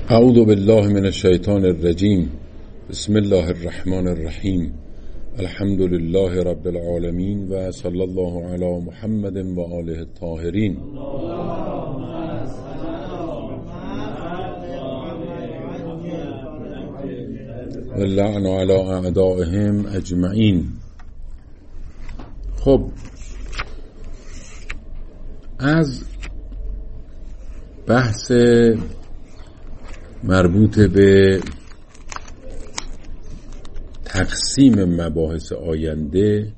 اعوذ بالله من الشیطان الرجیم. بسم الله الرحمن الرحیم. الحمد لله رب العالمین و صلی الله علی محمد و آله الطاهرین. و اللعن علی اعدائهم اجمعین. خب از بحث مربوط به تقسیم مباحث آینده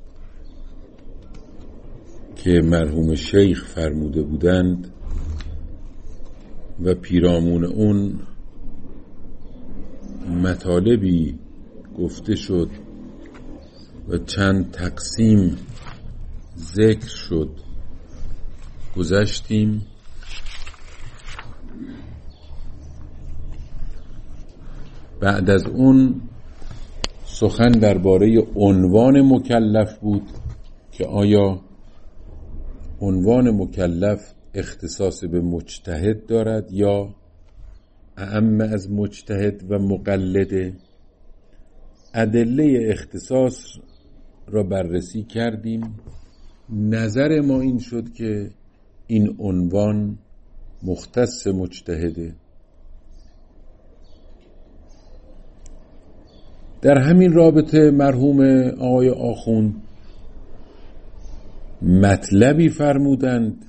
که مرحوم شیخ فرموده بودند و پیرامون اون مطالبی گفته شد و چند تقسیم ذکر شد گذشتیم. بعد از اون سخن درباره عنوان مکلف بود که آیا عنوان مکلف اختصاص به مجتهد دارد یا اعم از مجتهد و مقلده. ادله اختصاص را بررسی کردیم. نظر ما این شد که این عنوان مختص مجتهده. در همین رابطه مرحوم آقای آخوند مطلبی فرمودند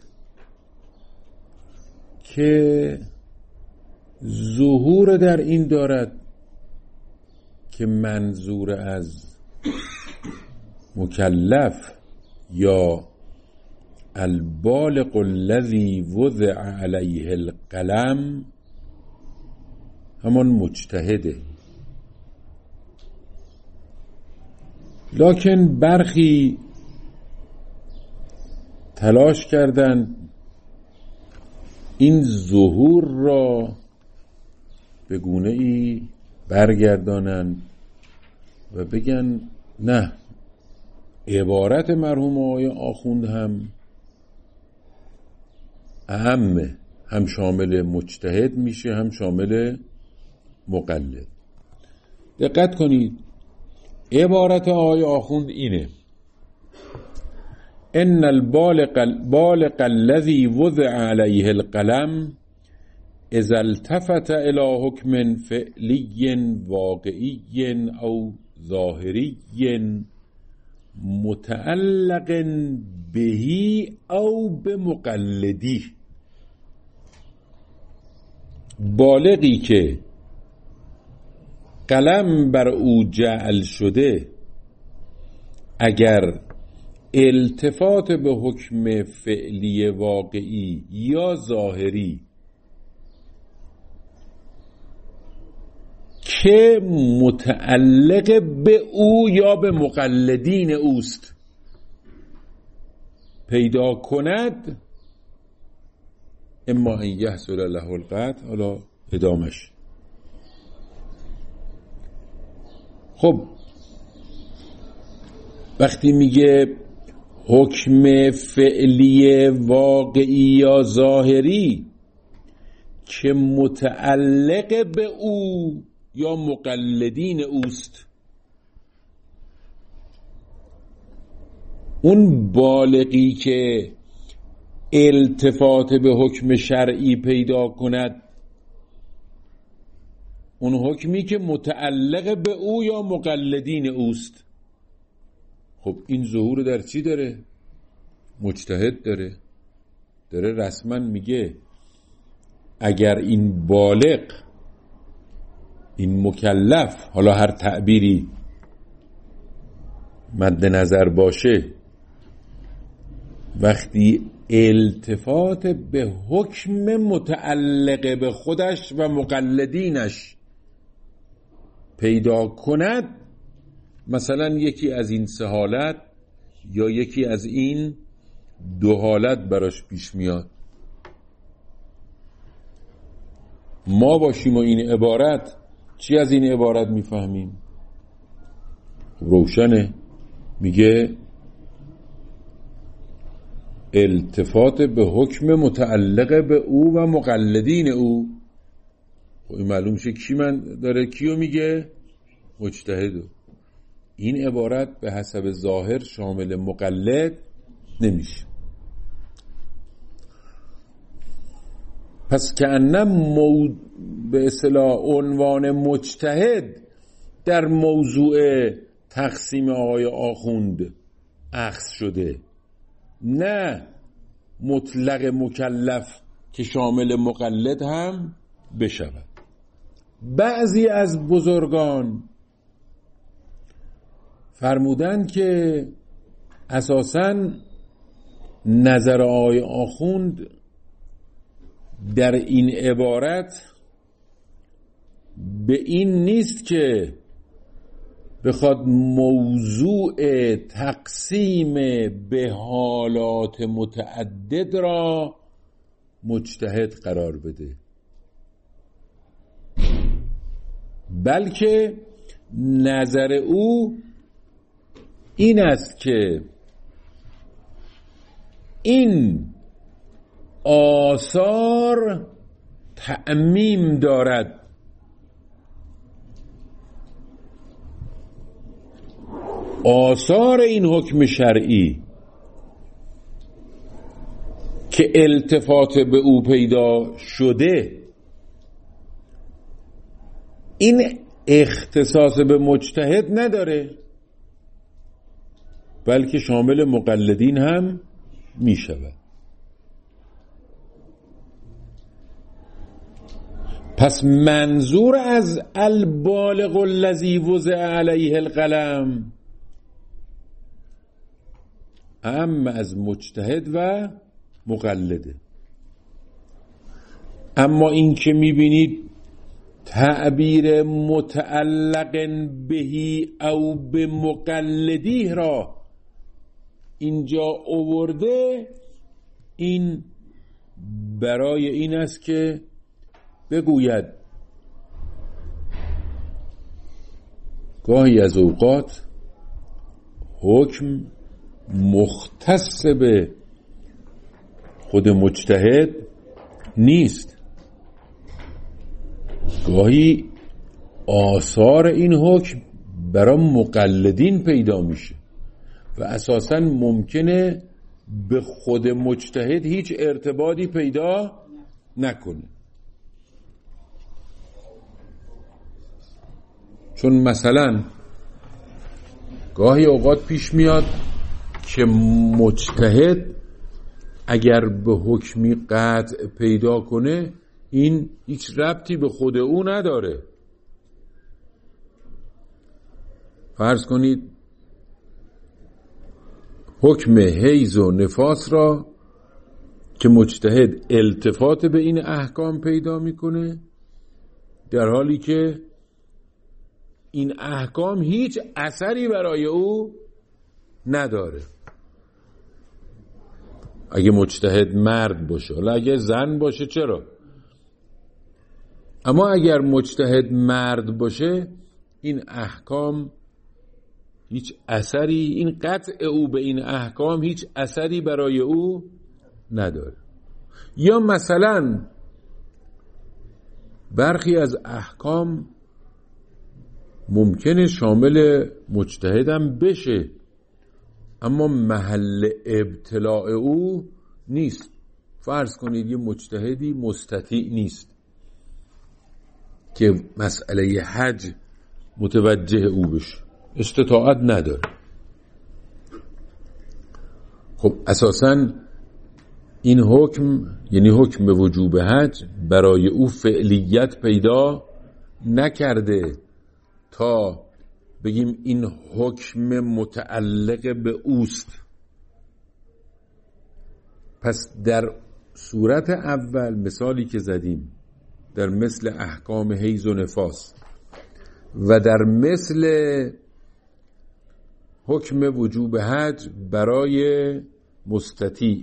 که ظهور در این دارد که منظور از مکلف یا البالغ الذی وضع علیه القلم همان مجتهده. لکن برخی تلاش کردند این ظهور را به گونه ای برگردانند و بگن نه، عبارت مرحوم آقای آخوند هم اهمه، هم شامل مجتهد میشه هم شامل مقلد. دقت کنید، عبارت آقای آخوند اینه: ان البالغ الذی وضع علیه القلم اذا التفت الى حکم فعلی واقعی او ظاهری متعلق بهی او بمقلدی. بالغی که قلم بر او جعل شده اگر التفات به حکم فعلی واقعی یا ظاهری که متعلق به او یا به مقلدین اوست پیدا کند، اما ان یحصل له القطع. حالا ادامش. خب وقتی میگه حکم فعلی واقعی یا ظاهری که متعلق به او یا مقلدین اوست، اون بالغی که التفات به حکم شرعی پیدا کند، اون حکمی که متعلق به او یا مقلدین اوست. خب این ظهور در چی داره؟ مجتهد داره رسما میگه اگر این بالغ، این مکلف، حالا هر تعبیری مد نظر باشه، وقتی التفات به حکم متعلق به خودش و مقلدینش پیدا کند، مثلا یکی از این سه حالت یا یکی از این دو حالت براش پیش میاد، ما باشیم و این عبارت چی از این عبارت میفهمیم؟ روشنه، میگه التفات به حکم متعلق به او و مقلدین او. خب این معلوم شه کی من داره کیو میگه؟ مجتهدو. این عبارت به حسب ظاهر شامل مقلد نمیشه. پس کأنم به اصطلاح عنوان مجتهد در موضوع تقسیم آقای آخوند اخذ شده، نه مطلق مکلف که شامل مقلد هم بشود. بعضی از بزرگان فرمودن که اساساً نظر آقای آخوند در این عبارت به این نیست که بخواد موضوع تقسیم به حالات متعدد را مجتهد قرار بده، بلکه نظر او این است که این آثار تعمیم دارد، آثار این حکم شرعی که التفات به او پیدا شده این اختصاص به مجتهد نداره، بلکه شامل مقلدین هم می شود. پس منظور از البالغ الذی وضع علیه القلم اما از مجتهد و مقلده. اما این که میبینید تعبیر متعلق بهی او به مقلدی را اینجا آورده، این برای این است که بگوید گاهی از اوقات حکم مختص به خود مجتهد نیست، گاهی آثار این حکم برای مقلدین پیدا میشه و اساساً ممکنه به خود مجتهد هیچ ارتباطی پیدا نکنه. چون مثلا گاهی اوقات پیش میاد که مجتهد اگر به حکمی قطع پیدا کنه این هیچ ربطی به خود او نداره. فرض کنید حکم حیض و نفاس را که مجتهد التفات به این احکام پیدا میکنه، در حالی که این احکام هیچ اثری برای او نداره. اگه مجتهد مرد باشه، حالا اگه زن باشه چرا؟ اما اگر مجتهد مرد باشه این احکام هیچ اثری، این قطع او به این احکام هیچ اثری برای او نداره. یا مثلا برخی از احکام ممکنه شامل مجتهدم بشه اما محل ابتلاع او نیست. فرض کنید یه مجتهدی مستطیع نیست که مسئله حج متوجه او بشه، استطاعت نداره. خب اساساً این حکم یعنی حکم به وجوب حج برای او فعلیت پیدا نکرده تا بگیم این حکم متعلق به اوست. پس در صورت اول مثالی که زدیم در مثل احکام حیض و نفاس و در مثل حکم وجوب حج برای مستطیع،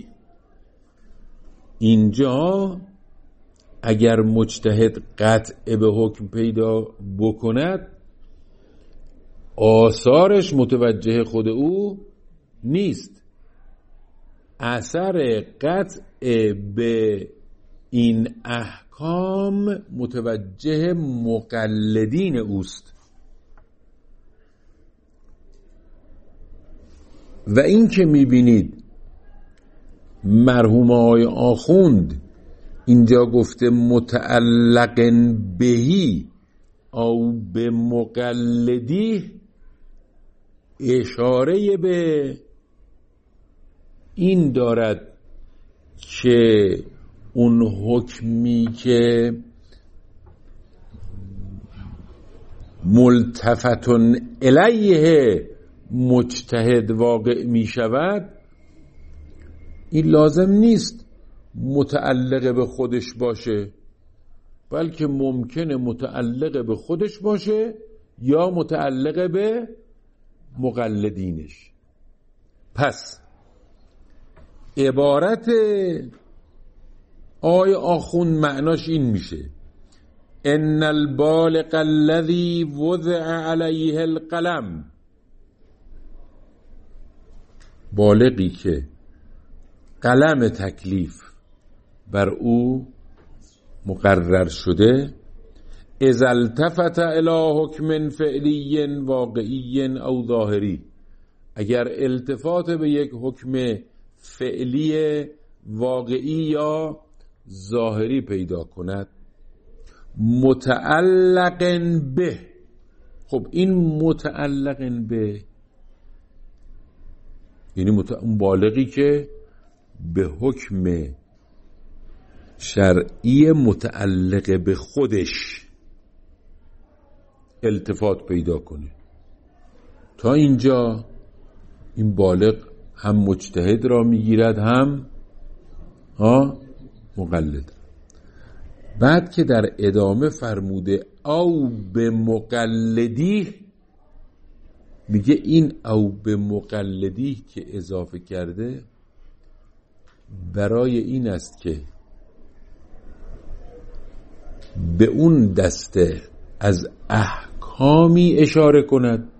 اینجا اگر مجتهد قطع به حکم پیدا بکند آثارش متوجه خود او نیست، اثر قطع به این احکام احکام متوجه مقلدین اوست. و این که میبینید مرحوم آقای آخوند اینجا گفته متعلق بهی او به مقلدی، اشاره به این دارد که اون حکمی که ملتفتن الیه مجتهد واقع می شود، این لازم نیست متعلق به خودش باشه، بلکه ممکنه متعلق به خودش باشه یا متعلق به مقلدینش. پس عبارت آی آخوند معناش این میشه: ان البالغ الذی وضع علیه القلم، بالغی که قلم تکلیف بر او مقرر شده، اذا التفت الی حکم فعلی واقعی او ظاهری، اگر التفات به یک حکم فعلی واقعی یا ظاهری پیدا کند، متعلق به. خب این متعلق به یعنی اون بالغی که به حکم شرعی متعلق به خودش التفات پیدا کنه. تا اینجا این بالغ هم مجتهد را میگیرد هم مقلد. بعد که در ادامه فرموده او به مقلدی، میگه این او به مقلدی که اضافه کرده برای این است که به اون دسته از احکامی اشاره کند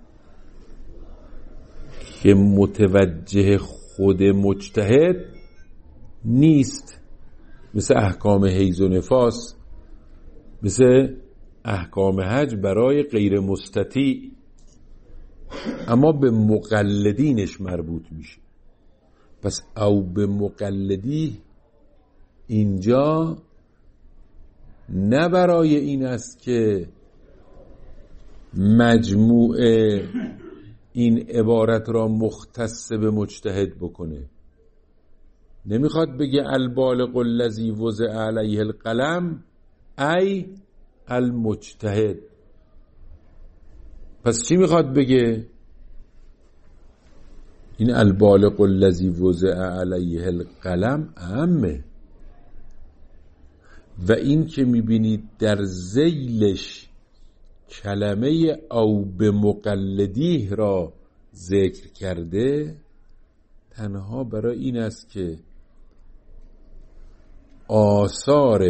که متوجه خود مجتهد نیست، مثل احکام حیض و نفاس، مثل احکام حج برای غیر مستطیع، اما به مقلدینش مربوط میشه. پس او به مقلدی اینجا نه برای این است که مجموع این عبارت را مختص به مجتهد بکنه. نمیخواد بگه البالغ الذی وضع علیه القلم ای المجتهد. پس چی میخواد بگه؟ این البالغ الذی وضع علیه القلم عامه. و این که میبینید در ذیلش کلمه او به مقلدیه را ذکر کرده، تنها برای این است که آثار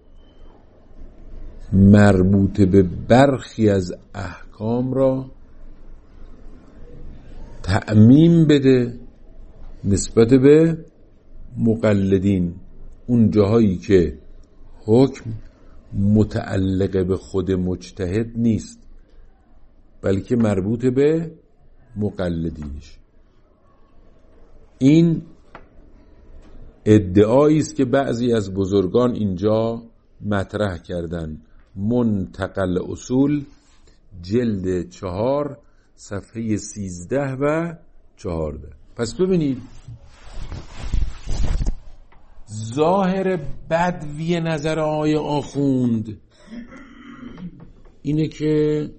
مربوط به برخی از احکام را تعمیم بده نسبت به مقلدین، اون جاهایی که حکم متعلق به خود مجتهد نیست بلکه مربوط به مقلدینش. این ادعایی است که بعضی از بزرگان اینجا مطرح کردن. منتقل اصول جلد 4 صفحه 13 و 14. پس ببینید ظاهر بدوی نظر آقای آخوند اینه که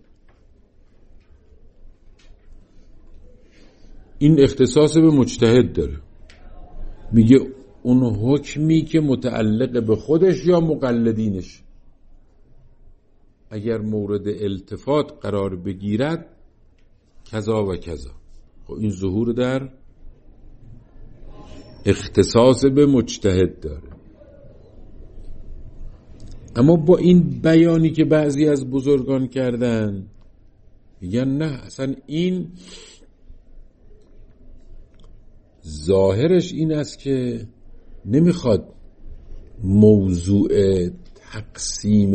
این اختصاص به مجتهد داره. میگه اون حکمی که متعلق به خودش یا مقلدینش اگر مورد التفات قرار بگیرد کذا و کذا. خب این ظهور در اختصاص به مجتهد داره. اما با این بیانی که بعضی از بزرگان کردن میگن نه، اصلا این ظاهرش این است که نمیخواد موضوع تقسیم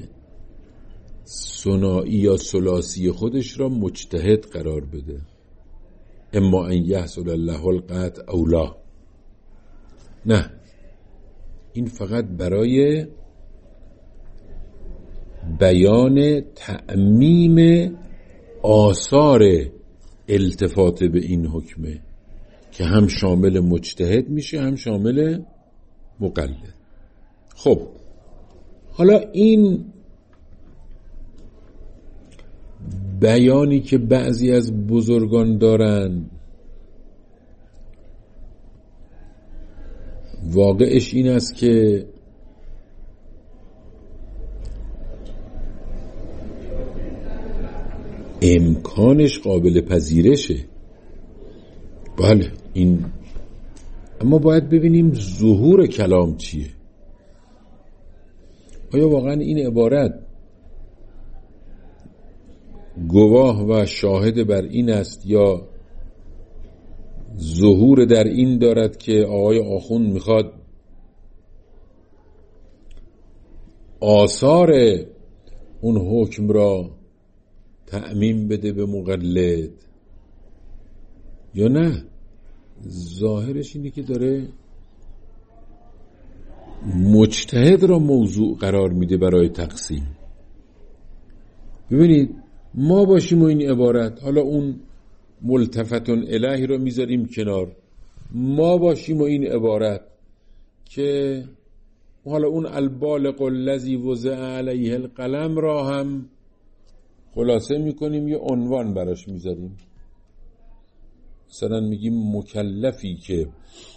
ثنایی یا ثلاثی خودش را مجتهد قرار بده. اما ان یحصل الله القطع او لا. نه، این فقط برای بیان تعمیم آثار التفات به این حکمه که هم شامل مجتهد میشه هم شامل مقلد. خب حالا این بیانی که بعضی از بزرگان دارن واقعش این است که امکانش قابل پذیرشه. بله این، اما باید ببینیم ظهور کلام چیه. آیا واقعا این عبارت گواه و شاهد بر این است یا ظهور در این دارد که آقای آخوند میخواد آثار اون حکم را تعمیم بده به مقلد، یا نه ظاهرش اینه که داره مجتهد را موضوع قرار میده برای تقسیم. ببینید ما باشیم و این عبارت، حالا اون ملتفتون الیه رو میذاریم کنار، ما باشیم و این عبارت که حالا اون البالغ الذی وضع علیه القلم را هم خلاصه میکنیم یه عنوان براش میذاریم، مثلا میگیم مکلفی که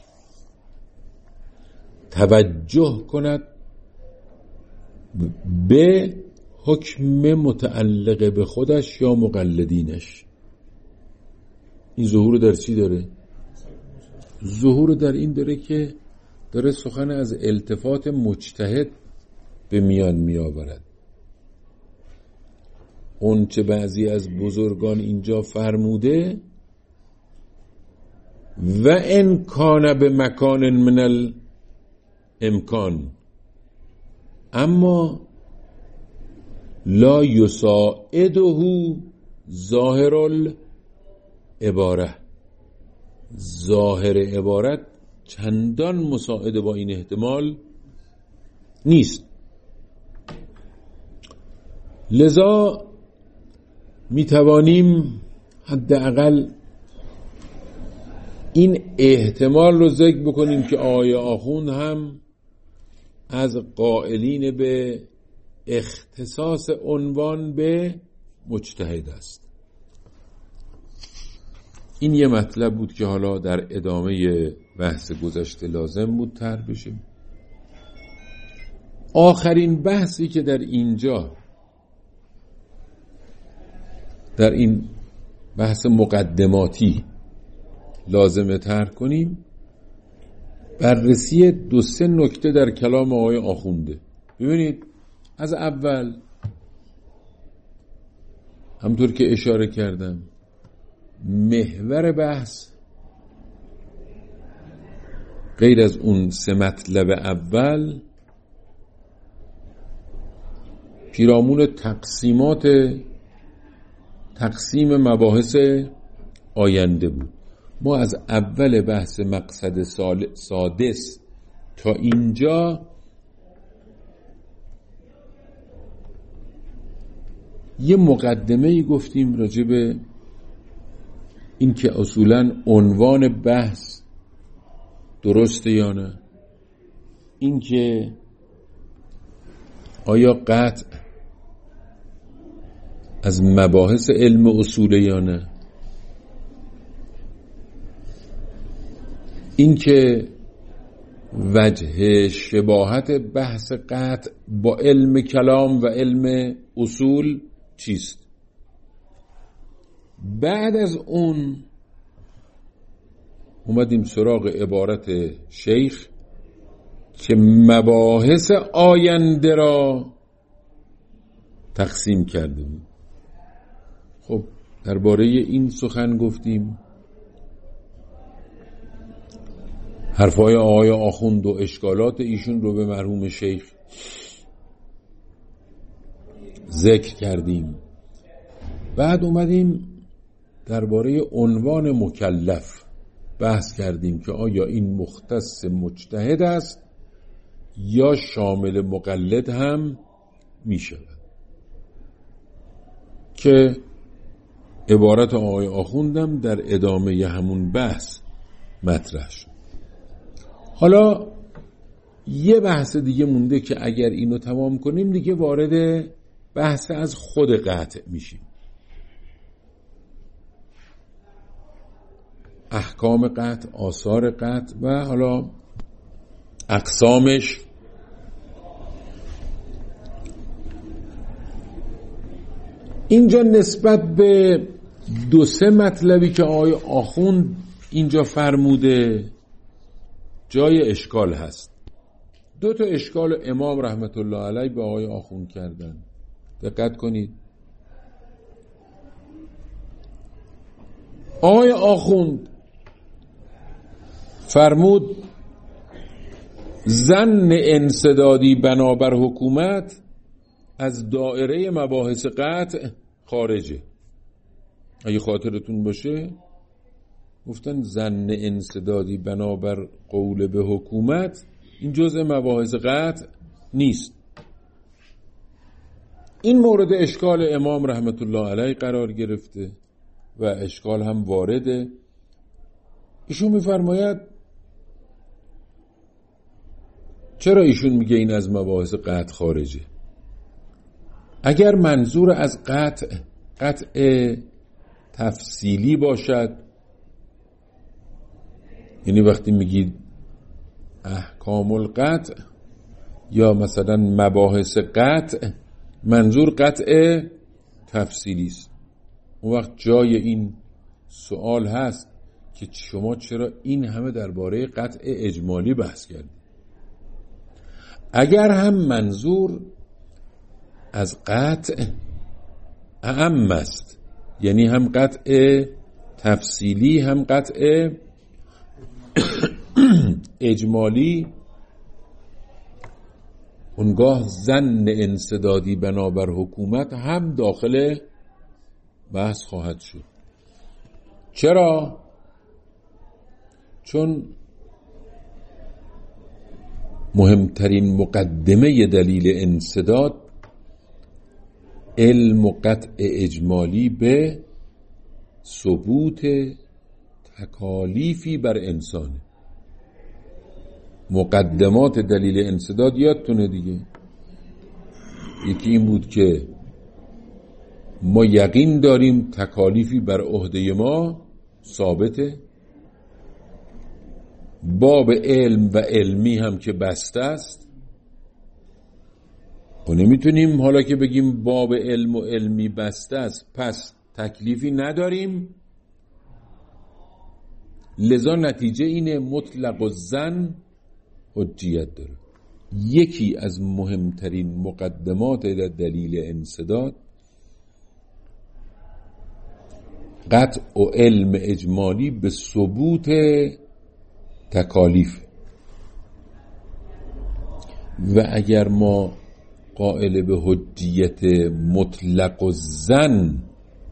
توجه کند به حکم متعلق به خودش یا مقلدینش. این ظهور در چی داره؟ ظهور در این داره که داره سخن از التفات مجتهد به میان می آورد. اون چه بعضی از بزرگان اینجا فرموده و ان کان به مکان من الامکان اما لا یساعده ظاهر العباره، ظاهر عبارت چندان مساعد با این احتمال نیست. لذا می توانیم حداقل این احتمال رو ذکر بکنیم که آقای آخوند هم از قائلین به اختصاص عنوان به مجتهد است. این یه مطلب بود که حالا در ادامه بحث گذشته لازم بود طرح بشه. آخرین بحثی که در اینجا در این بحث مقدماتی لازمه طرح کنیم بررسی 2-3 نکته در کلام آقای آخونده. ببینید از اول همطور که اشاره کردم محور بحث غیر از اون 3 مطلب اول پیرامون تقسیم مباحث آینده بود. ما از اول بحث مقصد سادس تا اینجا یه مقدمه‌ای گفتیم راجع به این که اصولاً عنوان بحث درسته یا نه، این که آیا قطع از مباحث علم اصوله یا نه، این که وجه شباهت بحث قطع با علم کلام و علم اصول چیست. بعد از اون اومدیم سراغ عبارت شیخ که مباحث آینده را تقسیم کرده بود. خب درباره این سخن گفتیم، حرفای آقای آخوند و اشکالات ایشون رو به مرحوم شیخ ذکر کردیم. بعد اومدیم درباره عنوان مکلف بحث کردیم که آیا این مختص مجتهد است یا شامل مقلد هم می شود، که عبارت آقای آخوندم در ادامه همون بحث مطرح شد. حالا یه بحث دیگه مونده که اگر اینو تمام کنیم دیگه وارد بحث از خود قطع میشیم. احکام قطع، آثار قطع و حالا اقسامش. اینجا نسبت به 2-3 مطلبی که آقای آخوند اینجا فرموده جای اشکال هست. 2 تا اشکال امام رحمت الله علیه به آقای آخوند کردن. دقت کنید. آقای آخوند فرمود ظن انسدادی بنابر حکومت از دائره مباحث قطع خارجه. اگه خاطرتون باشه گفتن ظن انسدادی بنابر قول به حکومت این جزء مباحث قطع نیست. این مورد اشکال امام رحمت الله علیه قرار گرفته و اشکال هم وارده. ایشون میفرماید چرا ایشون میگه این از مباحث قطع خارجه؟ اگر منظور از قطع تفصیلی باشد، یعنی وقتی میگید احکام القطع یا مثلا مباحث قطع، منظور قطع تفصیلی است، اون وقت جای این سوال هست که شما چرا این همه درباره قطع اجمالی بحث کردید؟ اگر هم منظور از قطع اعم است، یعنی هم قطع تفصیلی هم قطع اجمالی، اونگاه ظن انسدادی بنابر حکومت هم داخل بحث خواهد شد. چرا؟ چون مهمترین مقدمه دلیل انسداد علم و قطع اجمالی به ثبوت تکالیفی بر انسان. مقدمات دلیل انسداد یادتونه دیگه، یکی این بود که ما یقین داریم تکالیفی بر عهده ما ثابته، باب علم و علمی هم که بسته است و نمیتونیم حالا که بگیم باب علم و علمی بسته است پس تکلیفی نداریم، لذا نتیجه اینه مطلق الظن حجیت داره. یکی از مهمترین مقدمات دلیل انسداد قطع و علم اجمالی به ثبوت تکالیف، و اگر ما قائل به حجیت مطلق الظن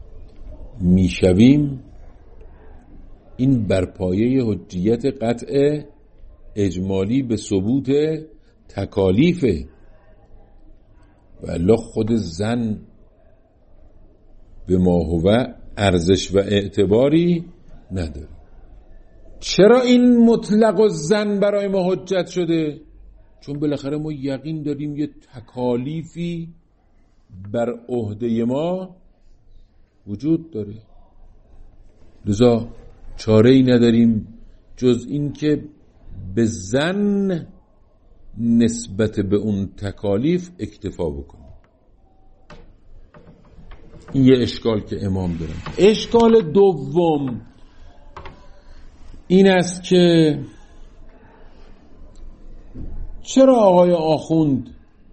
میشویم این برپایه حجیت قطع اجمالی به ثبوت تکالیفه، و الا خود ظن به ما هو ارزش و اعتباری نداره. چرا این مطلق الظن برای ما حجت شده؟ چون بالاخره ما یقین داریم یه تکالیفی بر عهده ما وجود داره، لذا چاره‌ای نداریم جز این که به ظن نسبت به اون تکالیف اکتفا بکنیم. این یه اشکال که امام دارن. اشکال دوم این است که چرا آقای آخوند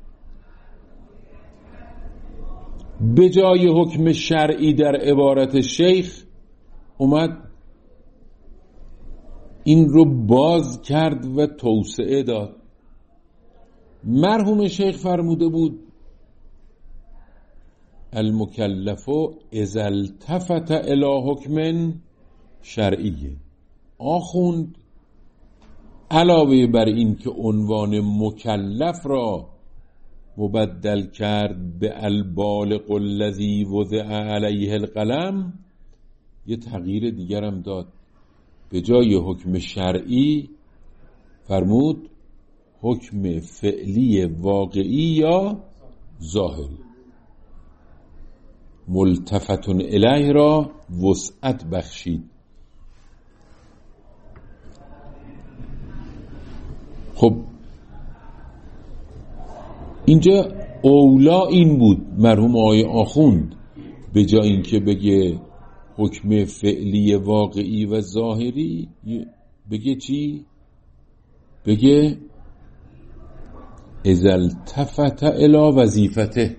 به جای حکم شرعی در عبارت شیخ اومد این رو باز کرد و توسعه داد؟ مرحوم شیخ فرموده بود المکلف اذا التفت الی حکم شرعی. آخوند علاوه بر این که عنوان مکلف را مبدل کرد به البالغ الذی وضع علیه القلم، یه تغییر دیگر هم داد. به جای حکم شرعی فرمود حکم فعلی واقعی یا ظاهری. ملتفت الیه را وسعت بخشید. خب اینجا اولا این بود مرحوم آقای آخوند به جای اینکه بگه حکم فعلی واقعی و ظاهری بگه چی؟ بگه اذا التفت الی وظیفته.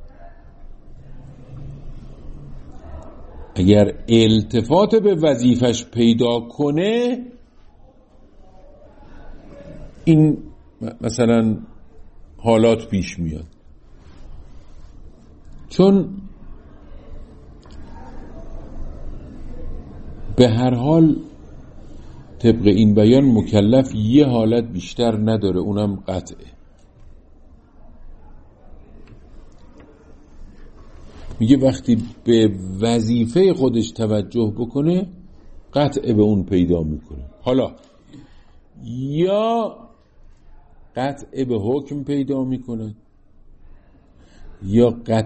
اگر التفات به وظیفش پیدا کنه، این مثلا حالات پیش میاد. چون به هر حال طبق این بیان مکلف یه حالت بیشتر نداره، اونم قطعه. میگه وقتی به وظیفه خودش توجه بکنه قطعه به اون پیدا میکنه. حالا یا قطعه به حکم پیدا میکنه، یا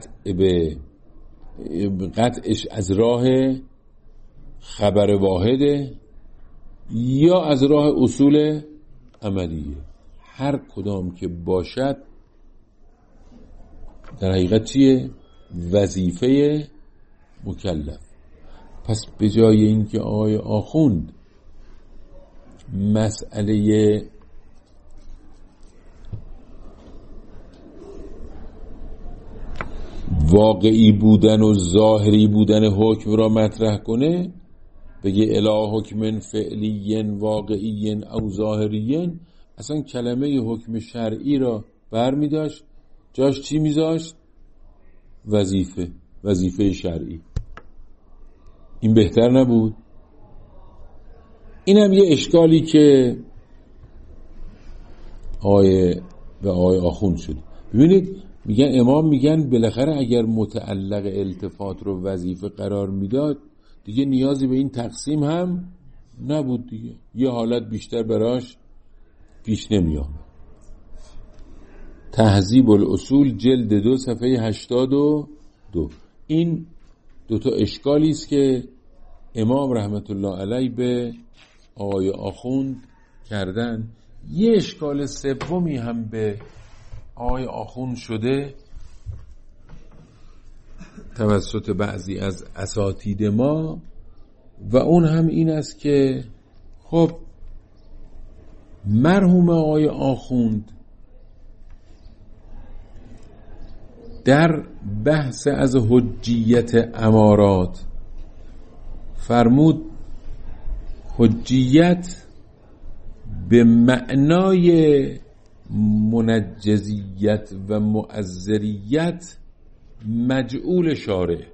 قطعش از راه خبر واحده، یا از راه اصول عملیه. هر کدام که باشد در حقیقت چیه؟ وظیفه مکلف. پس به جای اینکه آقای آخوند مسئله واقعی بودن و ظاهری بودن حکم را مطرح کنه، بگه الی حکم فعلی واقعی او ظاهری، اصلا کلمه حکم شرعی را برمی داشت، جاش چی میذاشت؟ وظیفه شرعی. این بهتر نبود؟ این هم یه اشکالی که به آقای آخوند شد. ببینید میگن امام میگن بالاخره اگر متعلق التفات رو وظیفه قرار میداد دیگه نیازی به این تقسیم هم نبود دیگه، یه حالت بیشتر براش پیش نمی آمد. تهذیب الاصول جلد 2 صفحه 82. این دوتا اشکالی است که امام رحمت الله علیه به آقای آخوند کردن. یه اشکال سومی هم به آقای آخوند شده توسط بعضی از اساتید ما، و اون هم این است که خب مرحوم آقای آخوند در بحث از حجیت امارات فرمود حجیت به معنای منجزیت و مؤثریت مجعول شارع.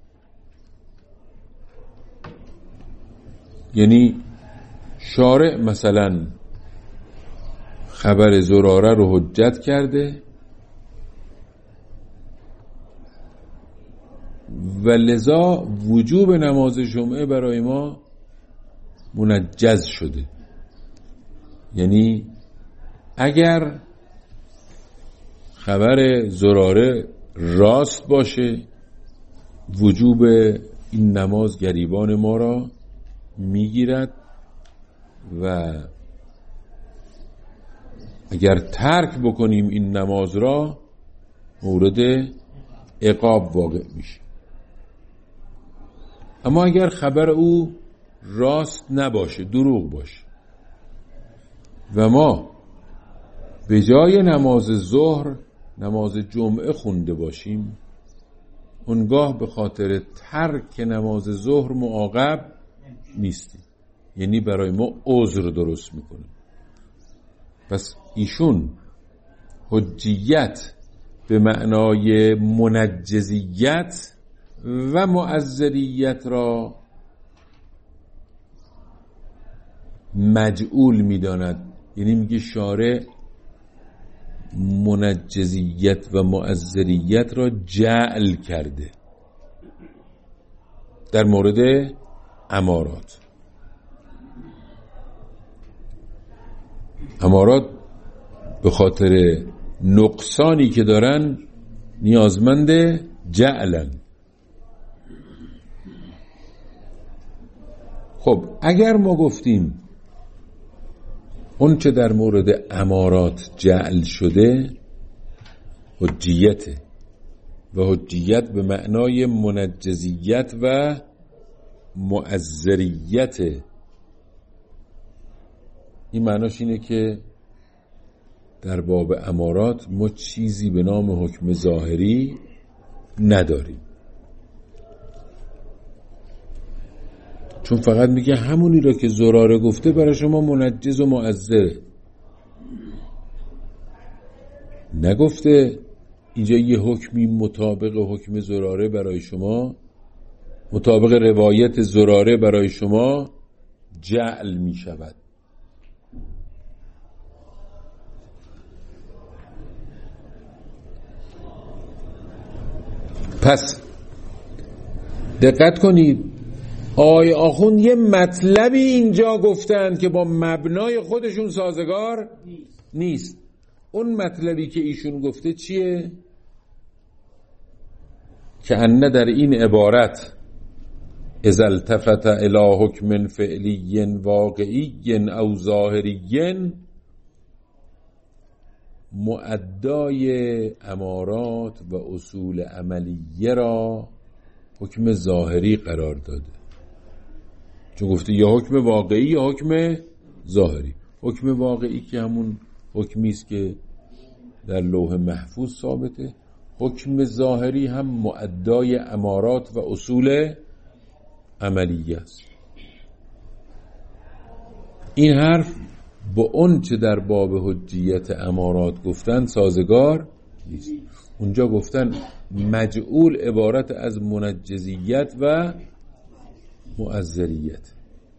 یعنی شارع مثلا خبر زراره رو حجت کرده و لذا وجوب نماز جمعه برای ما منجز شده. یعنی اگر خبر زراره راست باشه وجوب این نماز گریبان ما را میگیرد و اگر ترک بکنیم این نماز را مورد عقاب واقع میشه. اما اگر خبر او راست نباشه، دروغ باشه و ما به جای نماز ظهر نماز جمعه خونده باشیم، اونگاه به خاطر ترک نماز ظهر معاقب نیستیم، یعنی برای ما عذر درست میکنه. پس ایشون حجیت به معنای منجزیت و معذریت را مجعول می‌داند. یعنی میگه شارع منجزیت و معذریت را جعل کرده در مورد امارات. امارات به خاطر نقصانی که دارن نیازمند جعلن. خب اگر ما گفتیم اون چه در مورد امارات جعل شده حجیته و حجیت به معنای منجزیت و معذریت، این معناش اینه که در باب امارات ما چیزی به نام حکم ظاهری نداریم، چون فقط میگه همونی را که زراره گفته برای شما منجز و معذره. نگفته اینجا یه حکمی مطابق حکم زراره برای شما، مطابق روایت زراره برای شما جعل می شود. پس دقت کنید، آقای آخوند یه مطلبی اینجا گفتن که با مبنای خودشون سازگار نیست. اون مطلبی که ایشون گفته چیه؟ که انه در این عبارت اذا التفت الی حکم فعلی واقعی او ظاهری مؤدای امارات و اصول عملیه را حکم ظاهری قرار داده. چون گفته یا حکم واقعی یا حکم ظاهری. حکم واقعی که همون حکمی است که در لوح محفوظ ثابته، حکم ظاهری هم مؤدای امارات و اصول عملیه است. این حرف با اون چه در باب حجیت امارات گفتن سازگار نیست. اونجا گفتن مجعول عبارت از منجزیت و معذریت.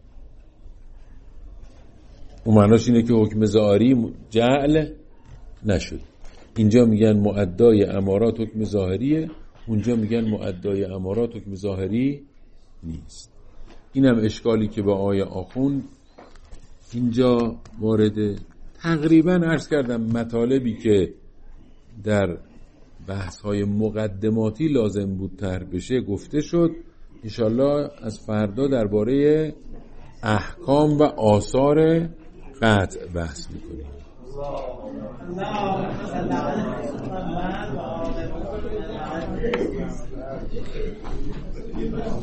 اون معناش اینه که حکم ظاهری جعل نشد. اینجا میگن مؤدای امارات حکم ظاهریه، اونجا میگن مؤدای امارات حکم ظاهری نیست. اینم اشکالی که با آیه آخوند اینجا وارده. تقریبا عرض کردم مطالبی که در بحث‌های مقدماتی لازم بود طرح بشه گفته شد. انشالله از فردا درباره احکام و آثار قطع بحث میکنیم.